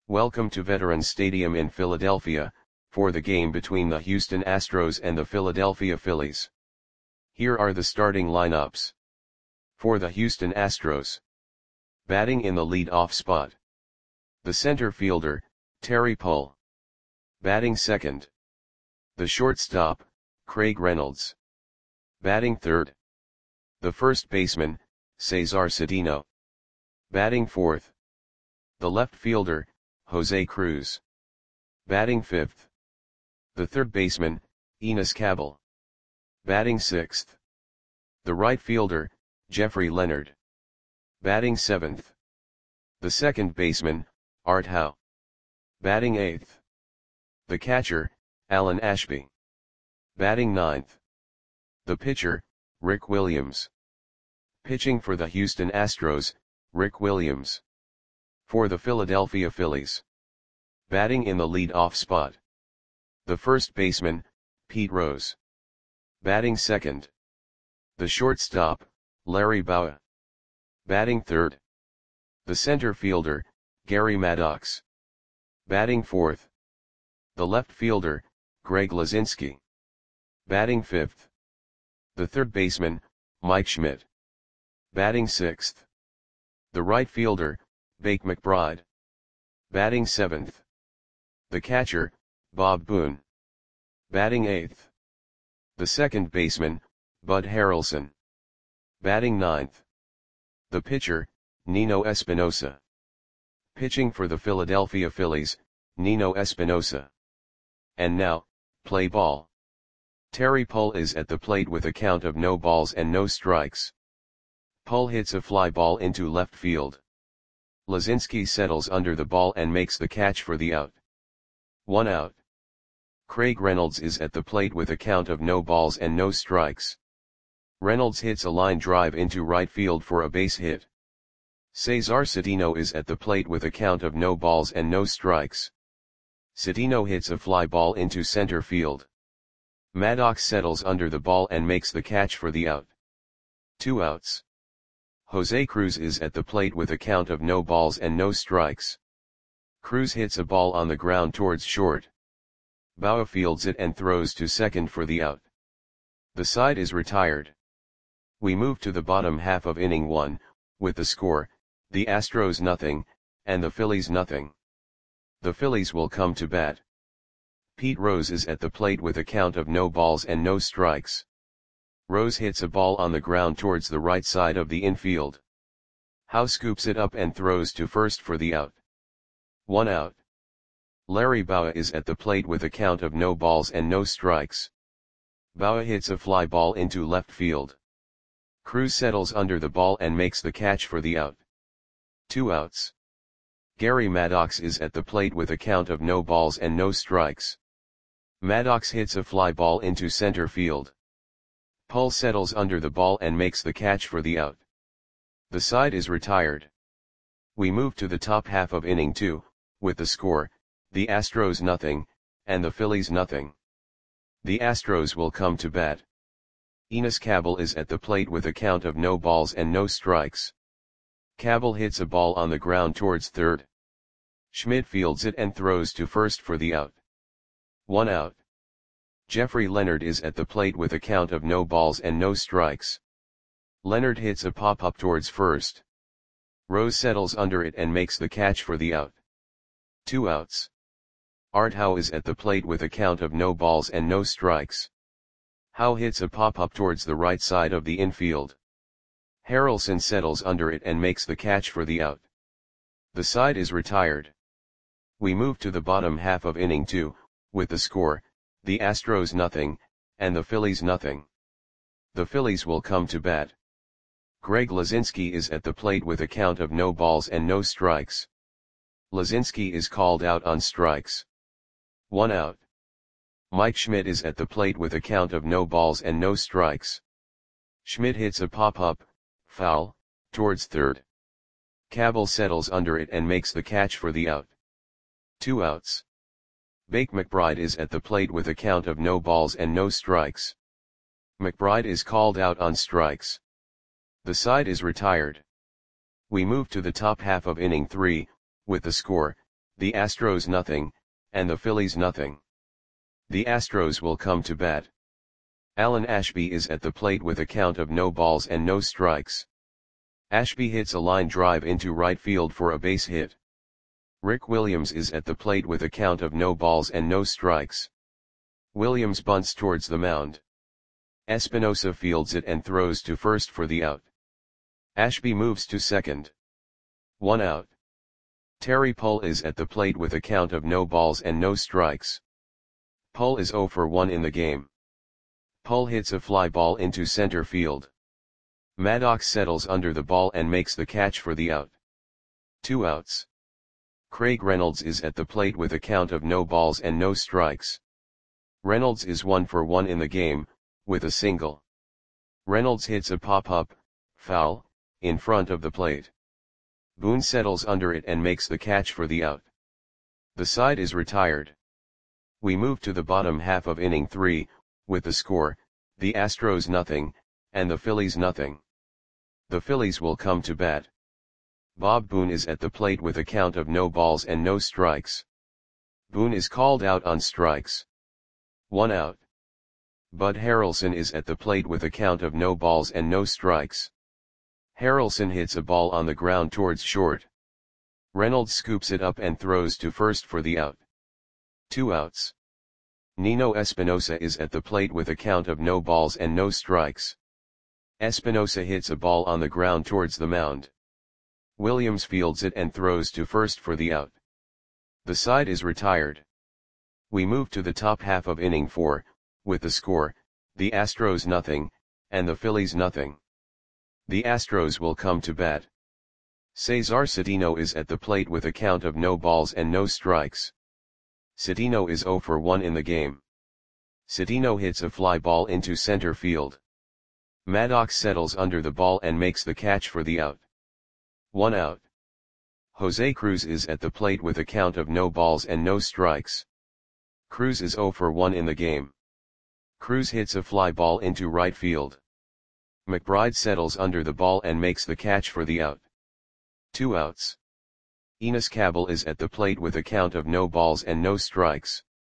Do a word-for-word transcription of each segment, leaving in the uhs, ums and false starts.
Welcome to Veterans Stadium in Philadelphia, for the game between the Houston Astros and the Philadelphia Phillies. Here are the starting lineups. For the Houston Astros. Batting in the lead-off spot. The center fielder, Terry Pull. Batting second. The shortstop, Craig Reynolds. Batting third. The first baseman, Cesar Cedeno. Batting fourth. The left fielder, Jose Cruz. Batting fifth. The third baseman, Enos Cabell. Batting sixth. The right fielder, Jeffrey Leonard. Batting seventh. The second baseman, Art Howe. Batting eighth. The catcher, Alan Ashby. Batting ninth. The pitcher, Rick Williams. Pitching for the Houston Astros, Rick Williams. For the Philadelphia Phillies. Batting in the lead-off spot. The first baseman, Pete Rose. Batting second. The shortstop, Larry Bowa. Batting third. The center fielder, Gary Maddox. Batting fourth. The left fielder, Greg Luzinski. Batting fifth. The third baseman, Mike Schmidt. Batting sixth. The right fielder, Bake McBride. Batting seventh. The catcher, Bob Boone. Batting eighth. The second baseman, Bud Harrelson. Batting ninth. The pitcher, Nino Espinosa. Pitching for the Philadelphia Phillies, Nino Espinosa. And now, play ball. Terry Pull is at the plate with a count of no balls and no strikes. Pull hits a fly ball into left field. Luzinski settles under the ball and makes the catch for the out. One out. Craig Reynolds is at the plate with a count of no balls and no strikes. Reynolds hits a line drive into right field for a base hit. Cesar Cedeno is at the plate with a count of no balls and no strikes. Cedeno hits a fly ball into center field. Maddox settles under the ball and makes the catch for the out. Two outs. Jose Cruz is at the plate with a count of no balls and no strikes. Cruz hits a ball on the ground towards short. Bowa fields it and throws to second for the out. The side is retired. We move to the bottom half of inning one, with the score, the Astros nothing, and the Phillies nothing. The Phillies will come to bat. Pete Rose is at the plate with a count of no balls and no strikes. Rose hits a ball on the ground towards the right side of the infield. Howe scoops it up and throws to first for the out. One out. Larry Bowa is at the plate with a count of no balls and no strikes. Bowa hits a fly ball into left field. Cruz settles under the ball and makes the catch for the out. Two outs. Gary Maddox is at the plate with a count of no balls and no strikes. Maddox hits a fly ball into center field. Pull settles under the ball and makes the catch for the out. The side is retired. We move to the top half of inning two, with the score, the Astros nothing, and the Phillies nothing. The Astros will come to bat. Enos Cabell is at the plate with a count of no balls and no strikes. Cabell hits a ball on the ground towards third. Schmidt fields it and throws to first for the out. One out. Jeffrey Leonard is at the plate with a count of no balls and no strikes. Leonard hits a pop-up towards first. Rose settles under it and makes the catch for the out. Two outs. Art Howe is at the plate with a count of no balls and no strikes. Howe hits a pop-up towards the right side of the infield. Harrelson settles under it and makes the catch for the out. The side is retired. We move to the bottom half of inning two, with the score, the Astros nothing, and the Phillies nothing. The Phillies will come to bat. Greg Luzinski is at the plate with a count of no balls and no strikes. Luzinski is called out on strikes. One out. Mike Schmidt is at the plate with a count of no balls and no strikes. Schmidt hits a pop-up, foul, towards third. Cabell settles under it and makes the catch for the out. Two outs. Bake McBride is at the plate with a count of no balls and no strikes. McBride is called out on strikes. The side is retired. We move to the top half of inning three, with the score, the Astros nothing, and the Phillies nothing. The Astros will come to bat. Alan Ashby is at the plate with a count of no balls and no strikes. Ashby hits a line drive into right field for a base hit. Rick Williams is at the plate with a count of no balls and no strikes. Williams bunts towards the mound. Espinosa fields it and throws to first for the out. Ashby moves to second. One out. Terry Pull is at the plate with a count of no balls and no strikes. Pull is oh for one in the game. Pull hits a fly ball into center field. Maddox settles under the ball and makes the catch for the out. Two outs. Craig Reynolds is at the plate with a count of no balls and no strikes. Reynolds is one for one in the game, with a single. Reynolds hits a pop-up, foul, in front of the plate. Boone settles under it and makes the catch for the out. The side is retired. We move to the bottom half of inning three, with the score, the Astros nothing, and the Phillies nothing. The Phillies will come to bat. Bob Boone is at the plate with a count of no balls and no strikes. Boone is called out on strikes. One out. Bud Harrelson is at the plate with a count of no balls and no strikes. Harrelson hits a ball on the ground towards short. Reynolds scoops it up and throws to first for the out. Two outs. Nino Espinosa is at the plate with a count of no balls and no strikes. Espinosa hits a ball on the ground towards the mound. Williams fields it and throws to first for the out. The side is retired. We move to the top half of inning four, with the score, the Astros nothing, and the Phillies nothing. The Astros will come to bat. Cesar Cedeno is at the plate with a count of no balls and no strikes. Cedeno is oh for one in the game. Cedeno hits a fly ball into center field. Maddox settles under the ball and makes the catch for the out. One out. Jose Cruz is at the plate with a count of no balls and no strikes. Cruz is oh for one in the game. Cruz hits a fly ball into right field. McBride settles under the ball and makes the catch for the out. Two outs. Enos Cabell is at the plate with a count of no balls and no strikes.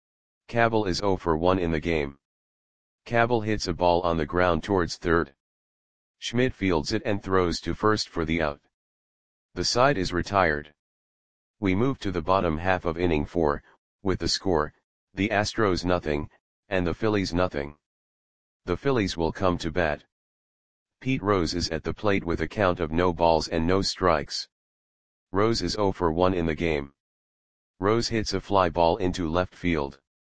Cabell is oh for one in the game. Cabell hits a ball on the ground towards third. Schmidt fields it and throws to first for the out. The side is retired. We move to the bottom half of inning four, with the score, the Astros nothing, and the Phillies nothing. The Phillies will come to bat. Pete Rose is at the plate with a count of no balls and no strikes. Rose is oh for one in the game. Rose hits a fly ball into left field.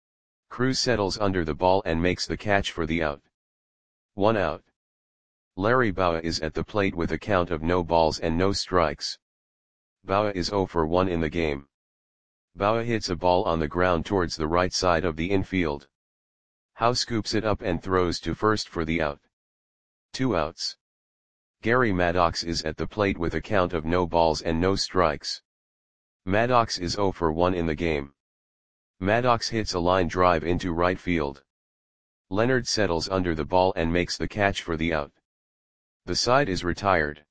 Cruz settles under the ball and makes the catch for the out. One out. Larry Bowa is at the plate with a count of no balls and no strikes. Bowa is oh for one in the game. Bowa hits a ball on the ground towards the right side of the infield. Howe scoops it up and throws to first for the out. Two outs. Gary Maddox is at the plate with a count of no balls and no strikes. Maddox is oh for one in the game. Maddox hits a line drive into right field. Leonard settles under the ball and makes the catch for the out. The side is retired.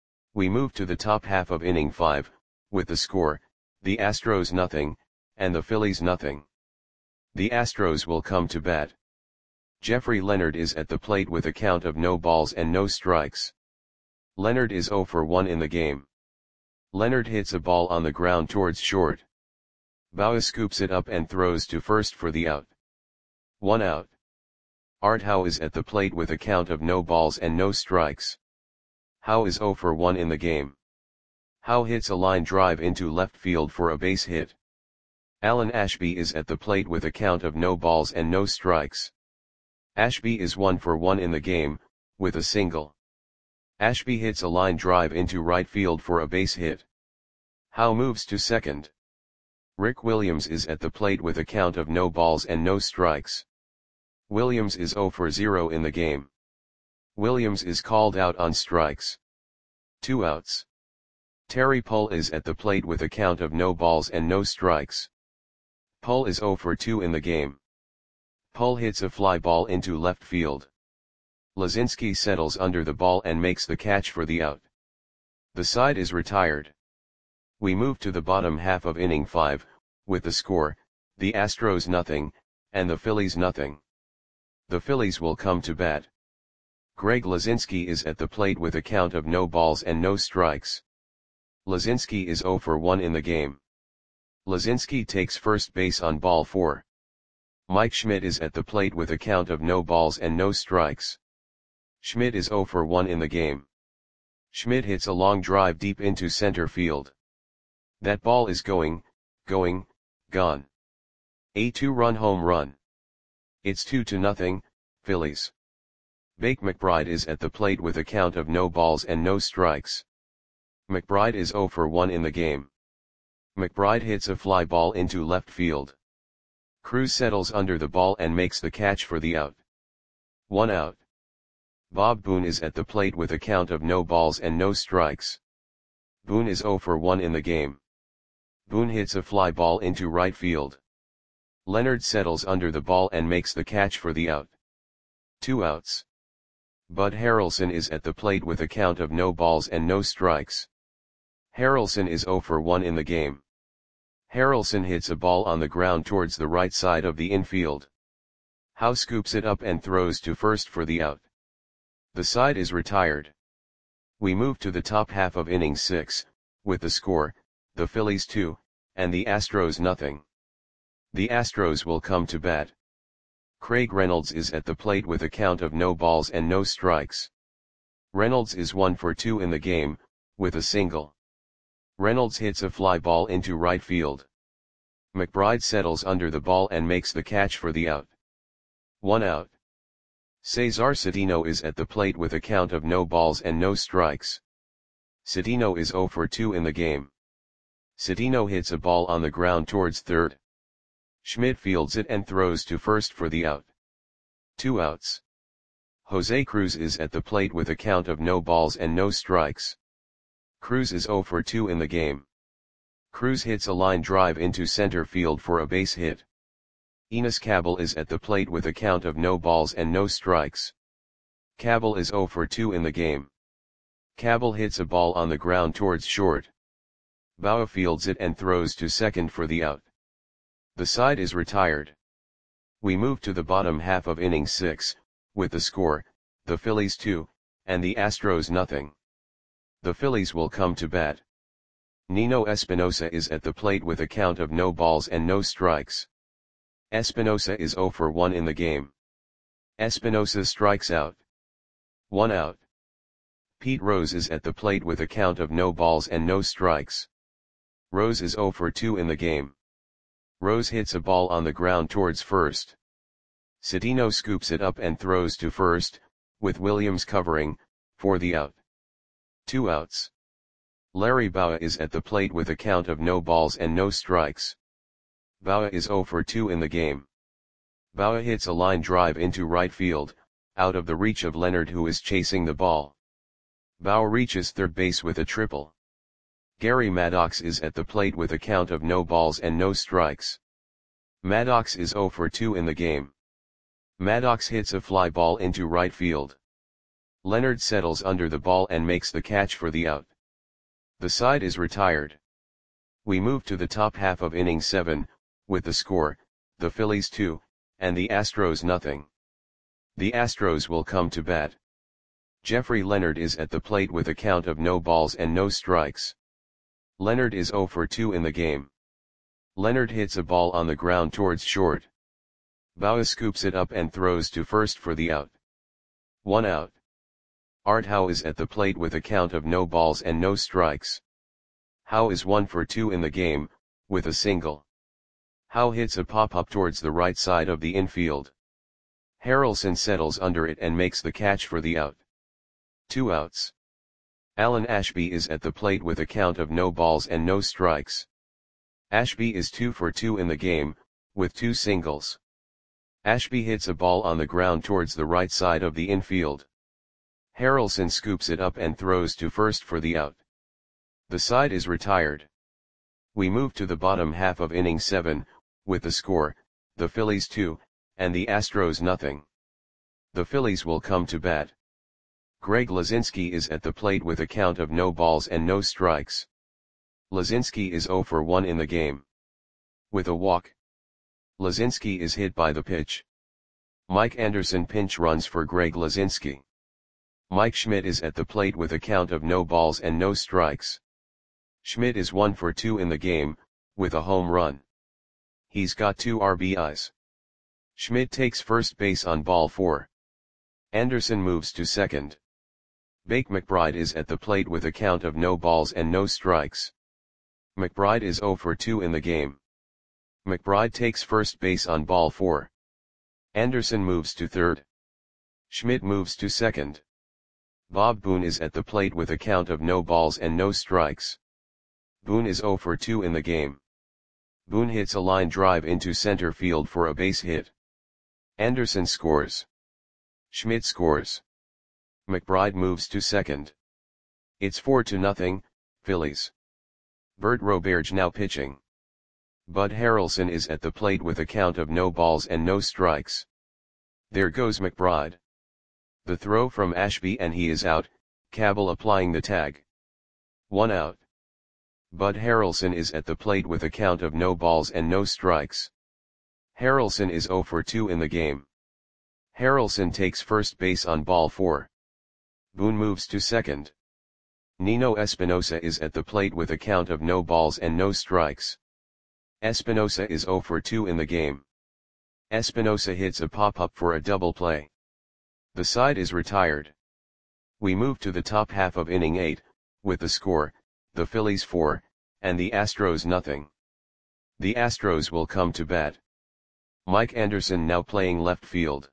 We move to the top half of inning five, with the score, the Astros nothing, and the Phillies nothing. The Astros will come to bat. Jeffrey Leonard is at the plate with a count of no balls and no strikes. Leonard is oh for one in the game. Leonard hits a ball on the ground towards short. Bowa scoops it up and throws to first for the out. One out. Art Howe is at the plate with a count of no balls and no strikes. Howe is oh for one in the game. Howe hits a line drive into left field for a base hit. Alan Ashby is at the plate with a count of no balls and no strikes. Ashby is one for one in the game, with a single. Ashby hits a line drive into right field for a base hit. Howe moves to second. Rick Williams is at the plate with a count of no balls and no strikes. Williams is oh for zero in the game. Williams is called out on strikes. Two outs. Terry Pull is at the plate with a count of no balls and no strikes. Pull is oh for two in the game. Pull hits a fly ball into left field. Lazinski settles under the ball and makes the catch for the out. The side is retired. We move to the bottom half of inning five, with the score, the Astros nothing, and the Phillies nothing. The Phillies will come to bat. Greg Luzinski is at the plate with a count of no balls and no strikes. Luzinski is oh for one in the game. Luzinski takes first base on ball four. Mike Schmidt is at the plate with a count of no balls and no strikes. Schmidt is oh for one in the game. Schmidt hits a long drive deep into center field. That ball is going, going, gone. A two-run home run. It's two to nothing, Phillies. Bake McBride is at the plate with a count of no balls and no strikes. McBride is oh for one in the game. McBride hits a fly ball into left field. Cruz settles under the ball and makes the catch for the out. One out. Bob Boone is at the plate with a count of no balls and no strikes. Boone is oh for one in the game. Boone hits a fly ball into right field. Leonard settles under the ball and makes the catch for the out. Two outs. Bud Harrelson is at the plate with a count of no balls and no strikes. Harrelson is oh for one in the game. Harrelson hits a ball on the ground towards the right side of the infield. Howe scoops it up and throws to first for the out. The side is retired. We move to the top half of inning six, with the score, the Phillies two, and the Astros nothing. The Astros will come to bat. Craig Reynolds is at the plate with a count of no balls and no strikes. Reynolds is one for two in the game, with a single. Reynolds hits a fly ball into right field. McBride settles under the ball and makes the catch for the out. One out. Cesar Cedeno is at the plate with a count of no balls and no strikes. Cedeno is oh for two in the game. Cedeno hits a ball on the ground towards third. Schmidt fields it and throws to first for the out. Two outs. Jose Cruz is at the plate with a count of no balls and no strikes. Cruz is oh for two in the game. Cruz hits a line drive into center field for a base hit. Enos Cabell is at the plate with a count of no balls and no strikes. Cabell is oh for two in the game. Cabell hits a ball on the ground towards short. Bauer fields it and throws to second for the out. The side is retired. We move to the bottom half of inning six, with the score, the Phillies two, and the Astros nothing. The Phillies will come to bat. Nino Espinosa is at the plate with a count of no balls and no strikes. Espinosa is oh for one in the game. Espinosa strikes out. One out. Pete Rose is at the plate with a count of no balls and no strikes. Rose is oh for two in the game. Rose hits a ball on the ground towards first. Cedeno scoops it up and throws to first, with Williams covering, for the out. Two outs. Larry Bowa is at the plate with a count of no balls and no strikes. Bowa is oh for two in the game. Bowa hits a line drive into right field, out of the reach of Leonard who is chasing the ball. Bowa reaches third base with a triple. Gary Maddox is at the plate with a count of no balls and no strikes. Maddox is oh for two in the game. Maddox hits a fly ball into right field. Leonard settles under the ball and makes the catch for the out. The side is retired. We move to the top half of inning seven, with the score, the Phillies two, and the Astros nothing. The Astros will come to bat. Jeffrey Leonard is at the plate with a count of no balls and no strikes. Leonard is oh for two in the game. Leonard hits a ball on the ground towards short. Bowa scoops it up and throws to first for the out. One out. Art Howe is at the plate with a count of no balls and no strikes. Howe is one for two in the game, with a single. Howe hits a pop-up towards the right side of the infield. Harrelson settles under it and makes the catch for the out. Two outs. Alan Ashby is at the plate with a count of no balls and no strikes. Ashby is two for two in the game, with two singles. Ashby hits a ball on the ground towards the right side of the infield. Harrelson scoops it up and throws to first for the out. The side is retired. We move to the bottom half of inning seven, with the score, the Phillies two, and the Astros nothing. The Phillies will come to bat. Greg Luzinski is at the plate with a count of no balls and no strikes. Lazinski is zero for one in the game. With a walk, Lazinski is hit by the pitch. Mike Anderson pinch runs for Greg Lazinski. Mike Schmidt is at the plate with a count of no balls and no strikes. Schmidt is one for two in the game, with a home run. He's got two R B Is. Schmidt takes first base on ball four. Anderson moves to second. Bake McBride is at the plate with a count of no balls and no strikes. McBride is zero for two in the game. McBride takes first base on ball four. Anderson moves to third. Schmidt moves to second. Bob Boone is at the plate with a count of no balls and no strikes. Boone is zero for two in the game. Boone hits a line drive into center field for a base hit. Anderson scores. Schmidt scores. McBride moves to second. It's four to nothing, Phillies. Bert Roberge now pitching. Bud Harrelson is at the plate with a count of no balls and no strikes. There goes McBride. The throw from Ashby and he is out, Cabell applying the tag. One out. Bud Harrelson is at the plate with a count of no balls and no strikes. Harrelson is zero for two in the game. Harrelson takes first base on ball four. Boone moves to second. Nino Espinosa is at the plate with a count of no balls and no strikes. Espinosa is zero for two in the game. Espinosa hits a pop-up for a double play. The side is retired. We move to the top half of inning eight, with the score, the Phillies four, and the Astros nothing. The Astros will come to bat. Mike Anderson now playing left field.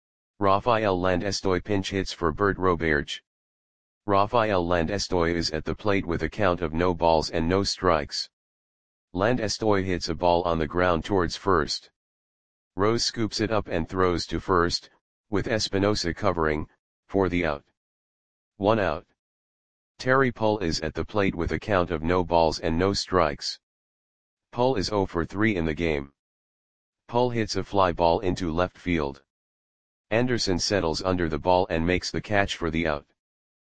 Rafael Landestoy pinch hits for Bert Roberge. Rafael Landestoy is at the plate with a count of no balls and no strikes. Landestoy hits a ball on the ground towards first. Rose scoops it up and throws to first, with Espinosa covering, for the out. One out. Terry Pull is at the plate with a count of no balls and no strikes. Pull is zero for three in the game. Pull hits a fly ball into left field. Anderson settles under the ball and makes the catch for the out.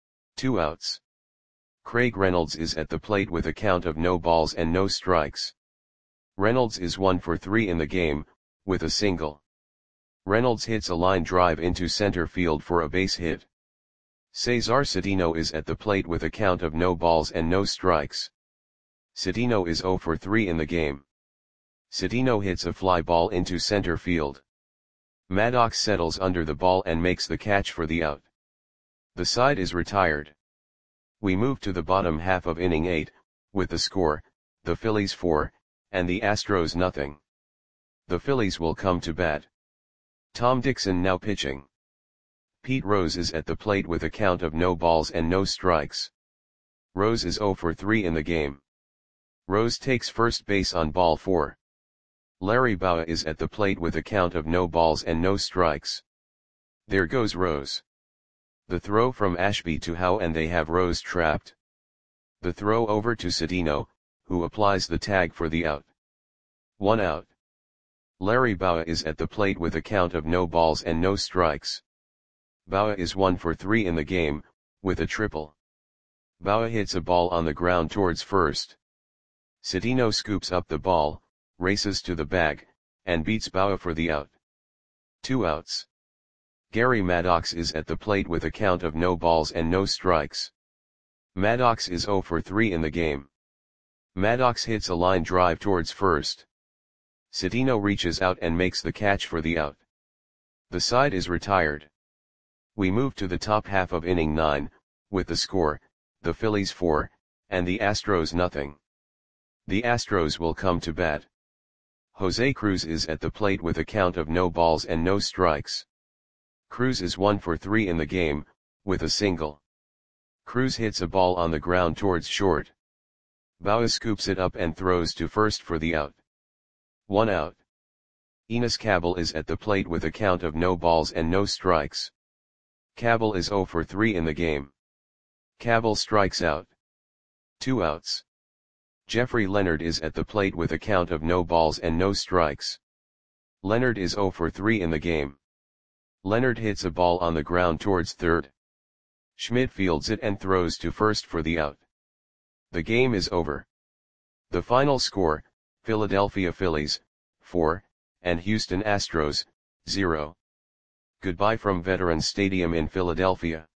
Two outs. Craig Reynolds is at the plate with a count of no balls and no strikes. Reynolds is one for three in the game, with a single. Reynolds hits a line drive into center field for a base hit. Cesar Cedeno is at the plate with a count of no balls and no strikes. Cedeno is zero for three in the game. Cedeno hits a fly ball into center field. Maddox settles under the ball and makes the catch for the out. The side is retired. We move to the bottom half of inning eight, with the score, the Phillies four, and the Astros nothing. The Phillies will come to bat. Tom Dixon now pitching. Pete Rose is at the plate with a count of no balls and no strikes. Rose is zero for three in the game. Rose takes first base on ball four. Larry Bowa is at the plate with a count of no balls and no strikes. There goes Rose. The throw from Ashby to Howe and they have Rose trapped. The throw over to Cedeno, who applies the tag for the out. One out. Larry Bowa is at the plate with a count of no balls and no strikes. Bowa is one for three in the game, with a triple. Bowa hits a ball on the ground towards first. Cedeno scoops up the ball, races to the bag, and beats Bowa for the out. Two outs. Gary Maddox is at the plate with a count of no balls and no strikes. Maddox is zero for three in the game. Maddox hits a line drive towards first. Cedeno reaches out and makes the catch for the out. The side is retired. We move to the top half of inning nine, with the score, the Phillies four, and the Astros nothing. The Astros will come to bat. Jose Cruz is at the plate with a count of no balls and no strikes. Cruz is one for three in the game, with a single. Cruz hits a ball on the ground towards short. Bowa scoops it up and throws to first for the out. One out. Enos Cabell is at the plate with a count of no balls and no strikes. Cabell is zero for three in the game. Cabell strikes out. Two outs. Jeffrey Leonard is at the plate with a count of no balls and no strikes. Leonard is zero for three in the game. Leonard hits a ball on the ground towards third. Schmidt fields it and throws to first for the out. The game is over. The final score, Philadelphia Phillies, four, and Houston Astros, zero. Goodbye from Veterans Stadium in Philadelphia.